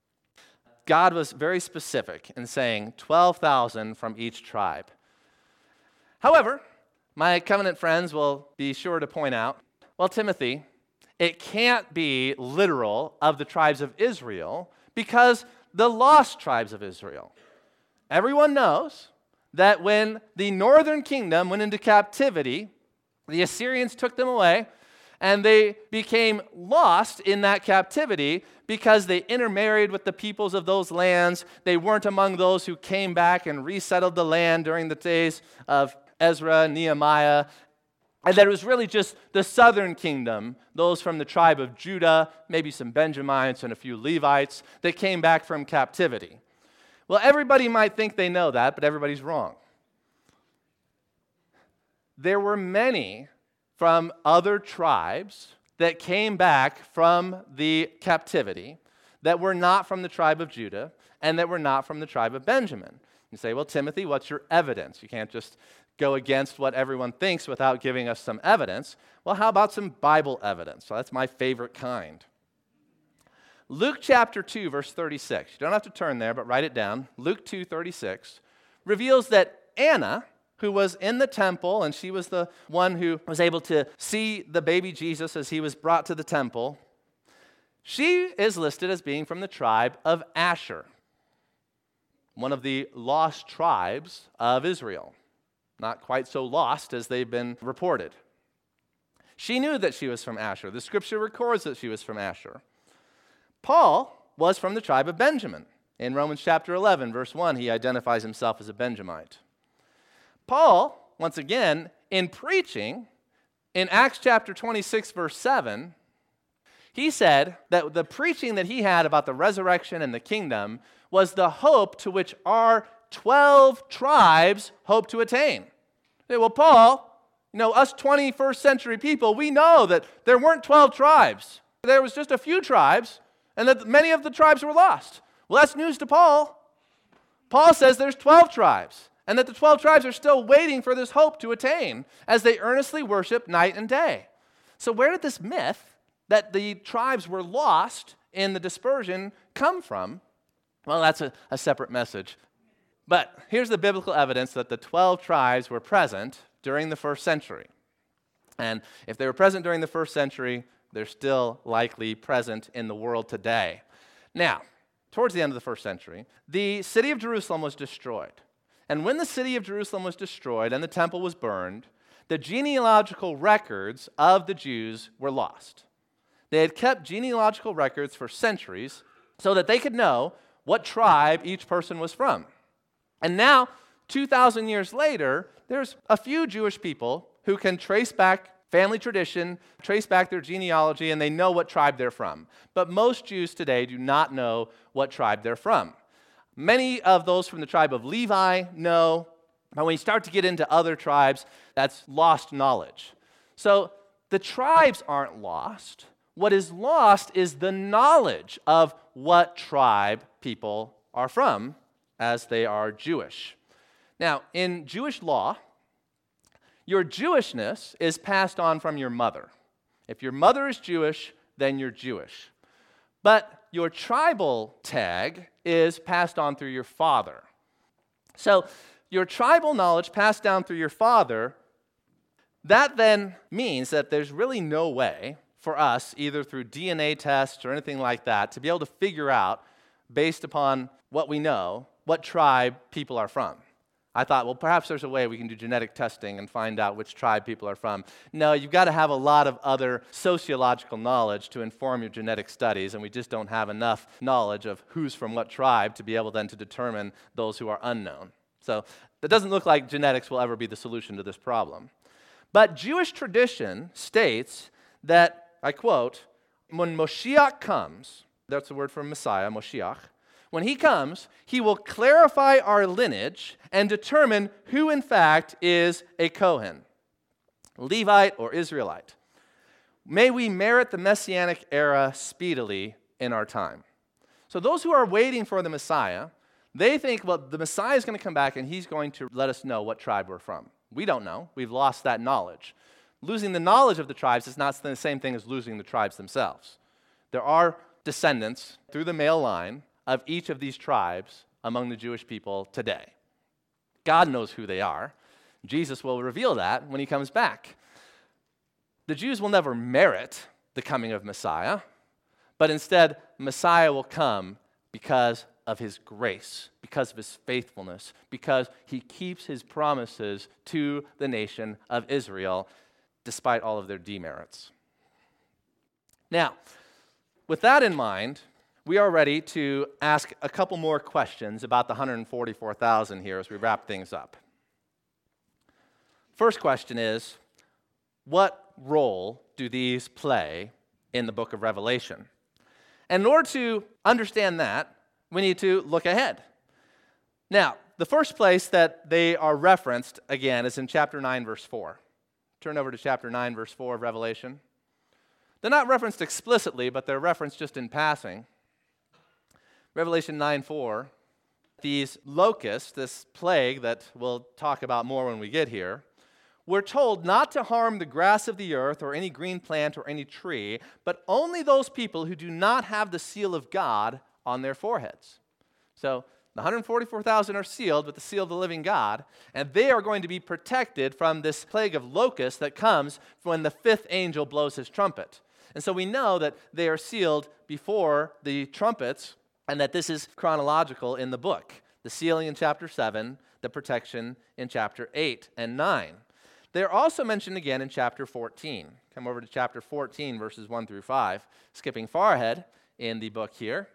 God was very specific in saying twelve thousand from each tribe. However, my covenant friends will be sure to point out, well, Timothy, it can't be literal of the tribes of Israel because the lost tribes of Israel. Everyone knows that when the northern kingdom went into captivity, the Assyrians took them away, and they became lost in that captivity because they intermarried with the peoples of those lands. They weren't among those who came back and resettled the land during the days of Ezra, Nehemiah, and that it was really just the southern kingdom, those from the tribe of Judah, maybe some Benjamites and a few Levites, that came back from captivity. Well, everybody might think they know that, but everybody's wrong. There were many from other tribes that came back from the captivity that were not from the tribe of Judah and that were not from the tribe of Benjamin. You say, well, Timothy, what's your evidence? You can't just go against what everyone thinks without giving us some evidence. Well, how about some Bible evidence? So that's my favorite kind. Luke chapter two, verse thirty-six. You don't have to turn there, but write it down. Luke two, thirty-six reveals that Anna, who was in the temple, and she was the one who was able to see the baby Jesus as he was brought to the temple, she is listed as being from the tribe of Asher, one of the lost tribes of Israel. Not quite so lost as they've been reported. She knew that she was from Asher. The scripture records that she was from Asher. Paul was from the tribe of Benjamin. In Romans chapter eleven, verse one, he identifies himself as a Benjamite. Paul, once again, in preaching, in Acts chapter twenty-six, verse seven, he said that the preaching that he had about the resurrection and the kingdom was the hope to which our twelve tribes hope to attain. Say, well, Paul, you know, us twenty-first century people, we know that there weren't twelve tribes. There was just a few tribes, and that many of the tribes were lost. Well, that's news to Paul. Paul says there's twelve tribes, and that the twelve tribes are still waiting for this hope to attain as they earnestly worship night and day. So where did this myth that the tribes were lost in the dispersion come from? Well, that's a, a separate message. But here's the biblical evidence that the twelve tribes were present during the first century. And if they were present during the first century, they're still likely present in the world today. Now, towards the end of the first century, the city of Jerusalem was destroyed. And when the city of Jerusalem was destroyed and the temple was burned, the genealogical records of the Jews were lost. They had kept genealogical records for centuries so that they could know what tribe each person was from. And now, two thousand years later, there's a few Jewish people who can trace back family tradition, trace back their genealogy, and they know what tribe they're from. But most Jews today do not know what tribe they're from. Many of those from the tribe of Levi know, but when you start to get into other tribes, that's lost knowledge. So the tribes aren't lost. What is lost is the knowledge of what tribe people are from, as they are Jewish. Now, in Jewish law, your Jewishness is passed on from your mother. If your mother is Jewish, then you're Jewish. But your tribal tag is passed on through your father. So your tribal knowledge passed down through your father, that then means that there's really no way for us, either through D N A tests or anything like that, to be able to figure out, based upon what we know, what tribe people are from. I thought, well, perhaps there's a way we can do genetic testing and find out which tribe people are from. No, you've got to have a lot of other sociological knowledge to inform your genetic studies, and we just don't have enough knowledge of who's from what tribe to be able then to determine those who are unknown. So it doesn't look like genetics will ever be the solution to this problem. But Jewish tradition states that, I quote, when Moshiach comes, that's the word for Messiah, Moshiach, when he comes, he will clarify our lineage and determine who in fact is a Kohen, Levite or Israelite. May we merit the Messianic era speedily in our time. So those who are waiting for the Messiah, they think, well, the Messiah is going to come back and he's going to let us know what tribe we're from. We don't know. We've lost that knowledge. Losing the knowledge of the tribes is not the same thing as losing the tribes themselves. There are descendants through the male line of each of these tribes among the Jewish people today. God knows who they are. Jesus will reveal that when he comes back. The Jews will never merit the coming of Messiah, but instead, Messiah will come because of his grace, because of his faithfulness, because he keeps his promises to the nation of Israel, despite all of their demerits. Now, with that in mind, we are ready to ask a couple more questions about the one hundred forty-four thousand here as we wrap things up. First question is, what role do these play in the book of Revelation? And in order to understand that, we need to look ahead. Now, the first place that they are referenced, again, is in chapter nine, verse four. Turn over to chapter nine, verse four of Revelation. They're not referenced explicitly, but they're referenced just in passing. Revelation nine four, these locusts, this plague that we'll talk about more when we get here, were told not to harm the grass of the earth or any green plant or any tree, but only those people who do not have the seal of God on their foreheads. So the one hundred forty-four thousand are sealed with the seal of the living God, and they are going to be protected from this plague of locusts that comes when the fifth angel blows his trumpet. And so we know that they are sealed before the trumpets, and that this is chronological in the book. The sealing in chapter seven, the protection in chapter eight and nine. They're also mentioned again in chapter fourteen. Come over to chapter fourteen, verses one through five, skipping far ahead in the book here.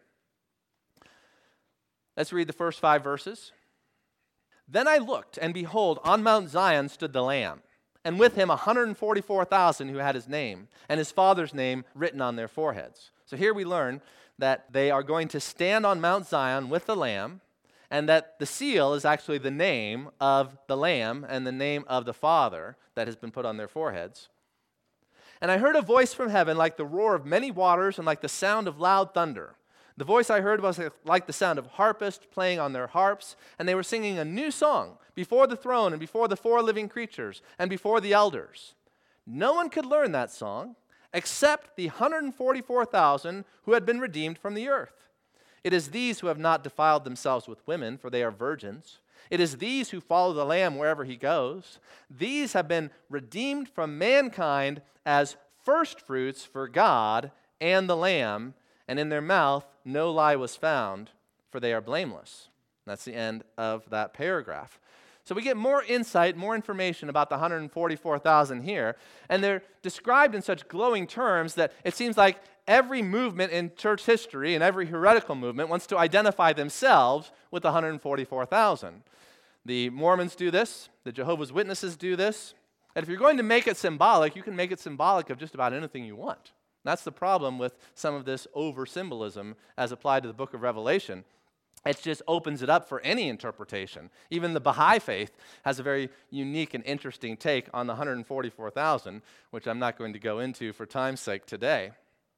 Let's read the first five verses. Then I looked, and behold, on Mount Zion stood the Lamb, and with him one hundred forty-four thousand who had his name and his father's name written on their foreheads. So here we learn that they are going to stand on Mount Zion with the Lamb, and that the seal is actually the name of the Lamb and the name of the Father that has been put on their foreheads. And I heard a voice from heaven like the roar of many waters and like the sound of loud thunder. The voice I heard was like the sound of harpists playing on their harps, and they were singing a new song before the throne and before the four living creatures and before the elders. No one could learn that song except the one hundred forty-four thousand who had been redeemed from the earth. It is these who have not defiled themselves with women, for they are virgins. It is these who follow the Lamb wherever he goes. These have been redeemed from mankind as firstfruits for God and the Lamb, and in their mouth no lie was found, for they are blameless. That's the end of that paragraph. So we get more insight, more information about the one hundred forty-four thousand here, and they're described in such glowing terms that it seems like every movement in church history and every heretical movement wants to identify themselves with the one hundred forty-four thousand. The Mormons do this, the Jehovah's Witnesses do this, and if you're going to make it symbolic, you can make it symbolic of just about anything you want. That's the problem with some of this over-symbolism as applied to the book of Revelation. It just opens it up for any interpretation. Even the Baha'i faith has a very unique and interesting take on the one hundred forty-four thousand, which I'm not going to go into for time's sake today.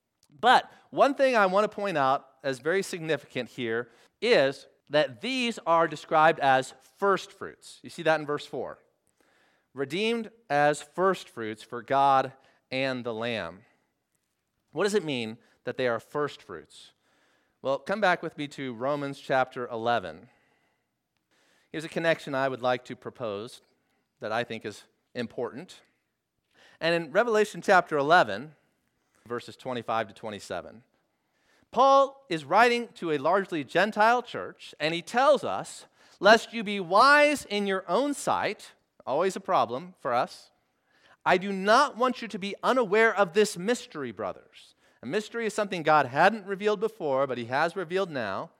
But one thing I want to point out as very significant here is that these are described as first fruits. You see that in verse four. Redeemed as first fruits for God and the Lamb. What does it mean that they are first fruits? Well, come back with me to Romans chapter eleven. Here's a connection I would like to propose that I think is important. And in Revelation chapter eleven, verses twenty-five to twenty-seven, Paul is writing to a largely Gentile church, and he tells us, lest you be wise in your own sight, always a problem for us, I do not want you to be unaware of this mystery, brothers. A mystery is something God hadn't revealed before, but he has revealed now.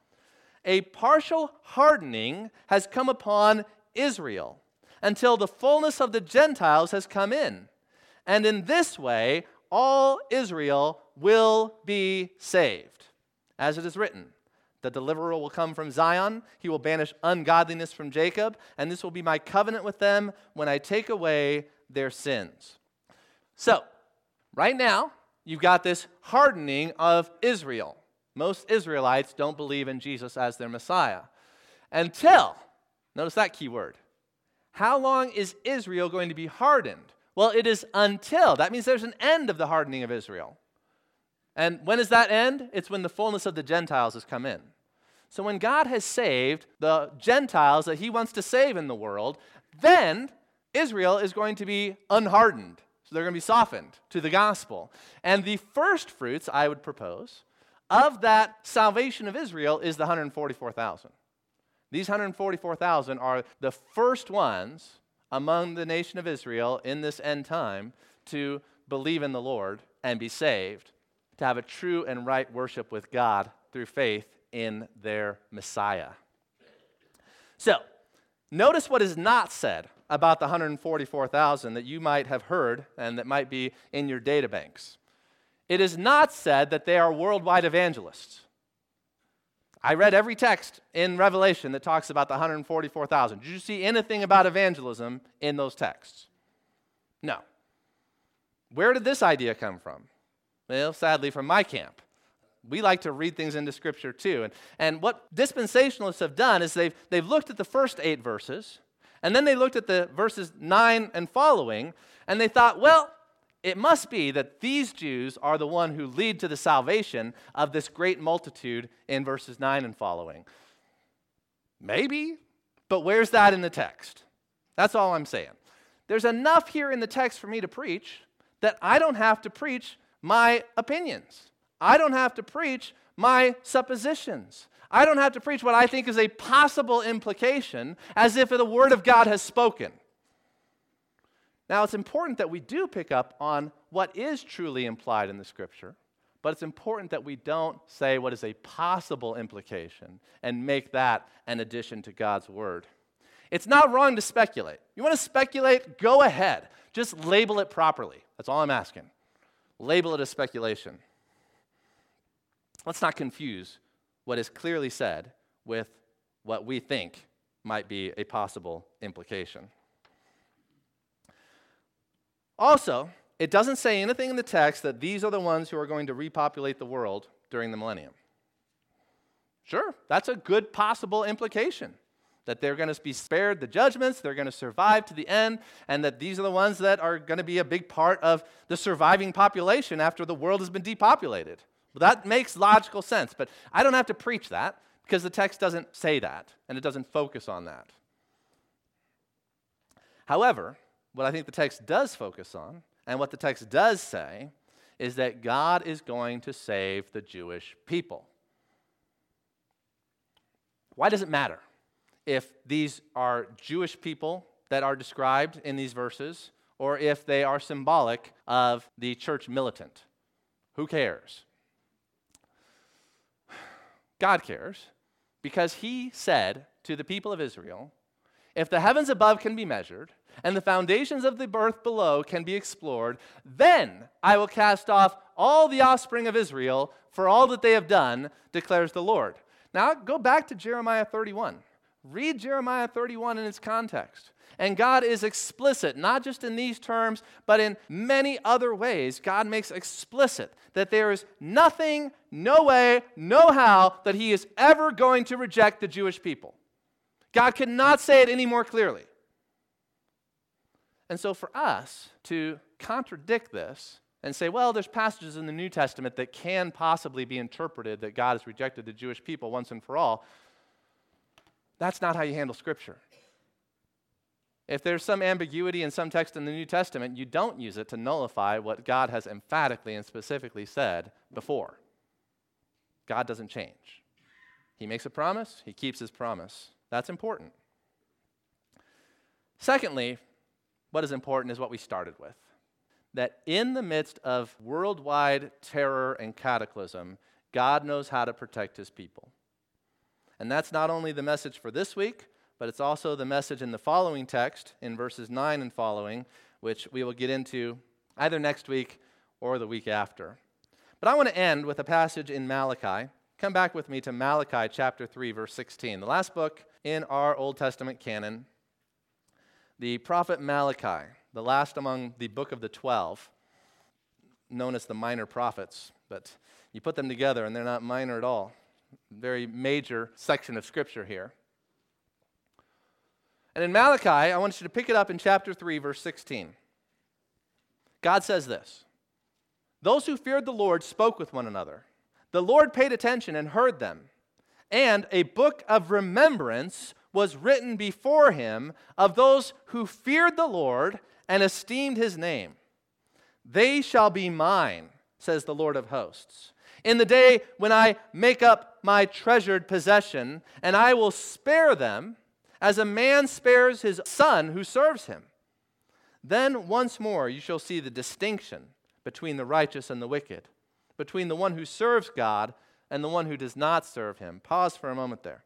A partial hardening has come upon Israel until the fullness of the Gentiles has come in. And in this way, all Israel will be saved. As it is written, the deliverer will come from Zion. He will banish ungodliness from Jacob, and this will be my covenant with them when I take away their sins. So, right now, you've got this hardening of Israel. Most Israelites don't believe in Jesus as their Messiah. Until, notice that key word, how long is Israel going to be hardened? Well, it is until. That means there's an end of the hardening of Israel. And when is that end? It's when the fullness of the Gentiles has come in. So when God has saved the Gentiles that he wants to save in the world, then Israel is going to be unhardened. So they're going to be softened to the gospel. And the first fruits, I would propose, of that salvation of Israel is the one hundred forty-four thousand. These one hundred forty-four thousand are the first ones among the nation of Israel in this end time to believe in the Lord and be saved, to have a true and right worship with God through faith in their Messiah. So, notice what is not said about the one hundred forty-four thousand that you might have heard and that might be in your databanks. It is not said that they are worldwide evangelists. I read every text in Revelation that talks about the one hundred forty-four thousand. Did you see anything about evangelism in those texts? No. Where did this idea come from? Well, sadly, from my camp. We like to read things into Scripture too. And, and what dispensationalists have done is they've, they've looked at the first eight verses, and then they looked at the verses nine and following, and they thought, well, it must be that these Jews are the one who lead to the salvation of this great multitude in verses nine and following. Maybe, but where's that in the text? That's all I'm saying. There's enough here in the text for me to preach that I don't have to preach my opinions. I don't have to preach my suppositions. I don't have to preach what I think is a possible implication as if the Word of God has spoken. Now, it's important that we do pick up on what is truly implied in the Scripture, but it's important that we don't say what is a possible implication and make that an addition to God's Word. It's not wrong to speculate. You want to speculate? Go ahead. Just label it properly. That's all I'm asking. Label it as speculation. Let's not confuse what is clearly said with what we think might be a possible implication. Also, it doesn't say anything in the text that these are the ones who are going to repopulate the world during the millennium. Sure, that's a good possible implication. that they're going to be spared the judgments, they're going to survive to the end, and that these are the ones that are going to be a big part of the surviving population after the world has been depopulated. Well, that makes logical sense, but I don't have to preach that because the text doesn't say that, and it doesn't focus on that. However, what I think the text does focus on, and what the text does say, is that God is going to save the Jewish people. Why does it matter if these are Jewish people that are described in these verses, or if they are symbolic of the church militant? Who cares? God cares, because he said to the people of Israel, if the heavens above can be measured, and the foundations of the earth below can be explored, then I will cast off all the offspring of Israel for all that they have done, declares the Lord. Now, go back to Jeremiah thirty-one. Read Jeremiah thirty-one in its context. And God is explicit, not just in these terms, but in many other ways. God makes explicit that there is nothing, no way, no how that he is ever going to reject the Jewish people. God cannot say it any more clearly. And so for us to contradict this and say, well, there's passages in the New Testament that can possibly be interpreted that God has rejected the Jewish people once and for all, that's not how you handle Scripture. If there's some ambiguity in some text in the New Testament, you don't use it to nullify what God has emphatically and specifically said before. God doesn't change. He makes a promise, he keeps his promise. That's important. Secondly, what is important is what we started with. That in the midst of worldwide terror and cataclysm, God knows how to protect his people. And that's not only the message for this week, but it's also the message in the following text, in verses nine and following, which we will get into either next week or the week after. But I want to end with a passage in Malachi. Come back with me to Malachi chapter three, verse sixteen, the last book in our Old Testament canon. The prophet Malachi, the last among the book of the twelve, known as the minor prophets, but you put them together and they're not minor at all. Very major section of Scripture here. And in Malachi, I want you to pick it up in chapter three, verse sixteen. God says this, those who feared the Lord spoke with one another. The Lord paid attention and heard them. And a book of remembrance was written before him of those who feared the Lord and esteemed his name. They shall be mine, says the Lord of hosts, in the day when I make up my treasured possession, and I will spare them as a man spares his son who serves him. Then once more you shall see the distinction between the righteous and the wicked, between the one who serves God and the one who does not serve him. Pause for a moment there.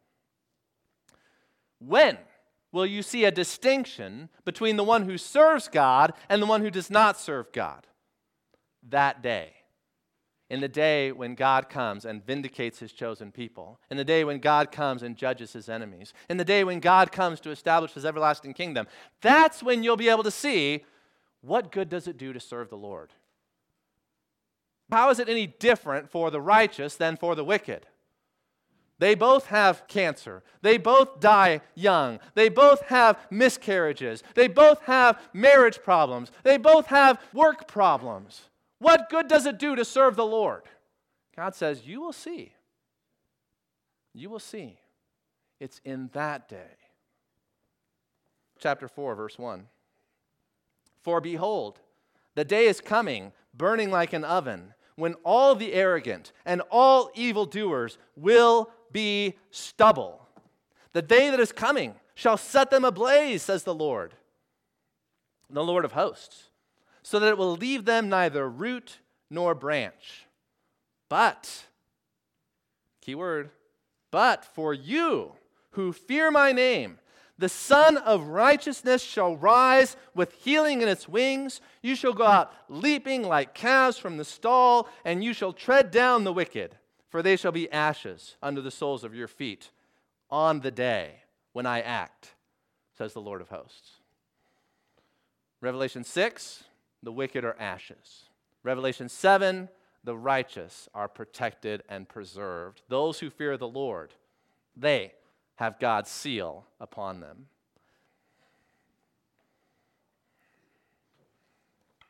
When will you see a distinction between the one who serves God and the one who does not serve God? That day. In the day when God comes and vindicates his chosen people. In the day when God comes and judges his enemies. In the day when God comes to establish his everlasting kingdom. That's when you'll be able to see what good does it do to serve the Lord. How is it any different for the righteous than for the wicked? They both have cancer. They both die young. They both have miscarriages. They both have marriage problems. They both have work problems. What good does it do to serve the Lord? God says, you will see. You will see. It's in that day. Chapter four, verse one. For behold, the day is coming, burning like an oven, when all the arrogant and all evildoers will be stubble. The day that is coming shall set them ablaze, says the Lord, the Lord of hosts, so that it will leave them neither root nor branch. But, key word, but for you who fear my name, the Son of Righteousness shall rise with healing in its wings. You shall go out leaping like calves from the stall, and you shall tread down the wicked, for they shall be ashes under the soles of your feet on the day when I act, says the Lord of hosts. Revelation six, the wicked are ashes. Revelation seven, the righteous are protected and preserved. Those who fear the Lord, they have God's seal upon them.